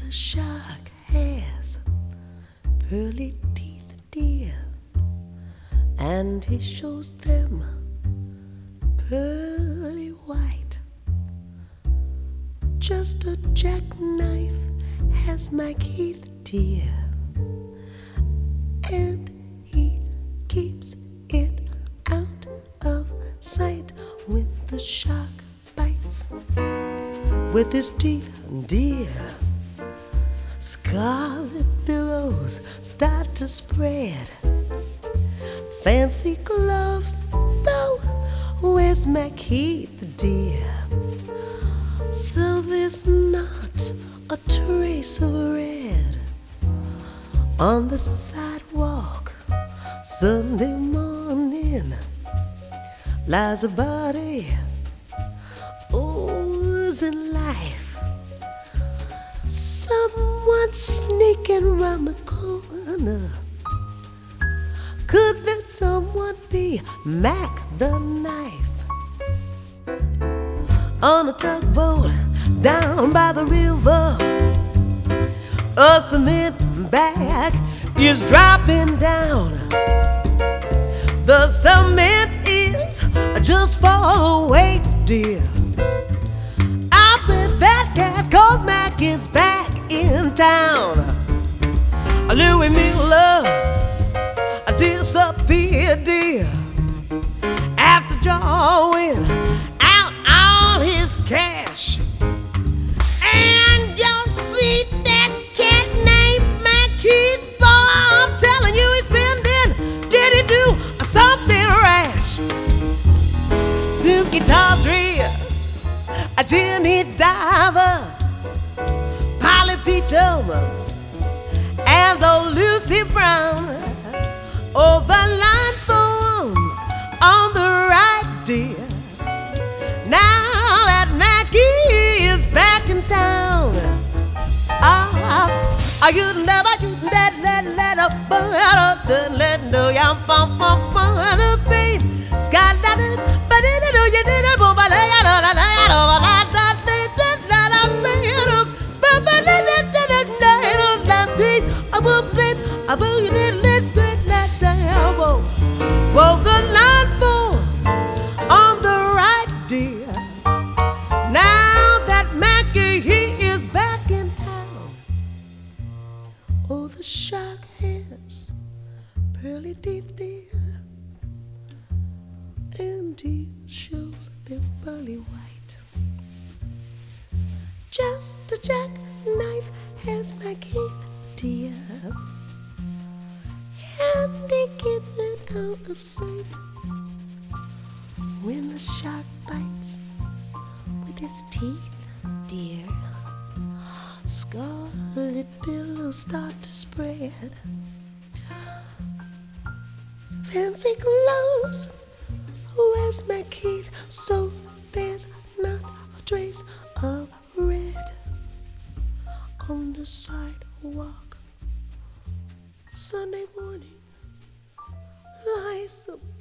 the shark has pearly teeth, dear, and he shows them pearly white. Just a jackknife has my Keith, dear, and he keeps it out of sight when the shark bites with his teeth, dear. Scarlet billows start to spread. Fancy gloves, though, where's my Keith, dear? So there's not a trace of red on the sidewalk. Sunday morning lies a body oozing life. Someone sneaking round the corner. Could that someone be Mac the Knife? On a tugboat down by the river, a cement bag is dropping down. The cement is just for the weight, dear. I bet that cat called Mac is back in town. Louis Miller disappeared, dear, after drawing out all his cash. And you'll see that cat named McKeith, boy, I'm telling you, he's spending. Did he do something rash? Snooky Tawdry, Jenny Diver, Polly Peachum, and old Lucy Brown. Oh, the line forms on the right, dear. Now that Mackie is back in town. You never do let up, let no young pump the pain. Skyline, but it do you did it, but I well, the line forms on the right, dear. Now that Mackie, he is back in town. Oh, the shark has pearly teeth, dear, and he shows them pearly white. Just a jackknife has my Keith, dear, and he keeps it out of sight when the shark bites with his teeth, dear. Scarlet billows start to spread. Fancy clothes, where's my Keith? So there's not a trace of red on the sidewalk. Sunday morning lies a